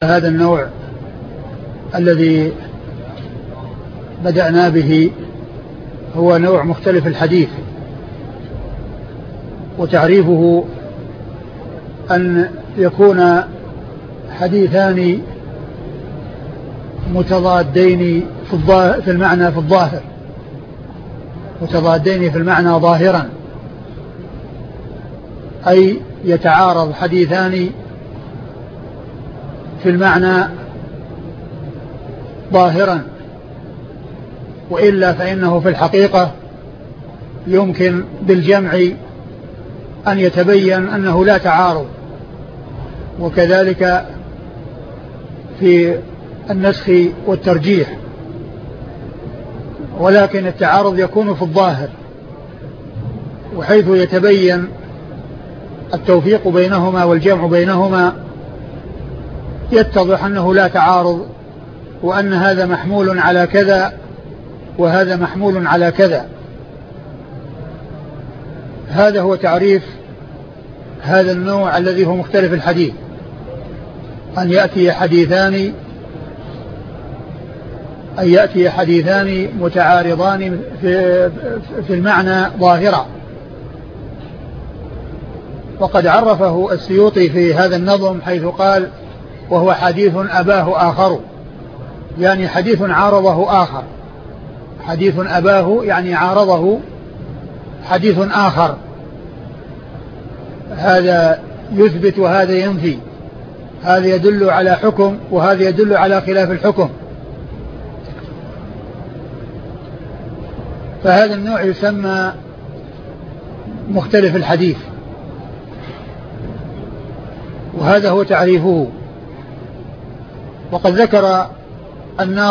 هذا النوع الذي بدأنا به هو نوع مختلف الحديث، وتعريفه أن يكون حديثان متضادين في المعنى في الظاهر، متضادين في المعنى ظاهرا، أي يتعارض حديثان في المعنى ظاهرا، وإلا فإنه في الحقيقة يمكن بالجمع أن يتبين أنه لا تعارض، وكذلك في النسخ والترجيح، ولكن التعارض يكون في الظاهر، وحيث يتبين التوفيق بينهما والجمع بينهما يتضح أنه لا تعارض، وأن هذا محمول على كذا وهذا محمول على كذا. هذا هو تعريف هذا النوع الذي هو مختلف الحديث، أن يأتي حديثان متعارضان في المعنى ظاهرا. وقد عرفه السيوطي في هذا النظم حيث قال: وهو حديث أباه آخر، يعني حديث عارضه آخر، حديث أباه يعني عارضه حديث آخر، هذا يثبت وهذا ينفي، هذا يدل على حكم وهذا يدل على خلاف الحكم. فهذا النوع يسمى مختلف الحديث، وهذا هو تعريفه. وقد ذكر الناظم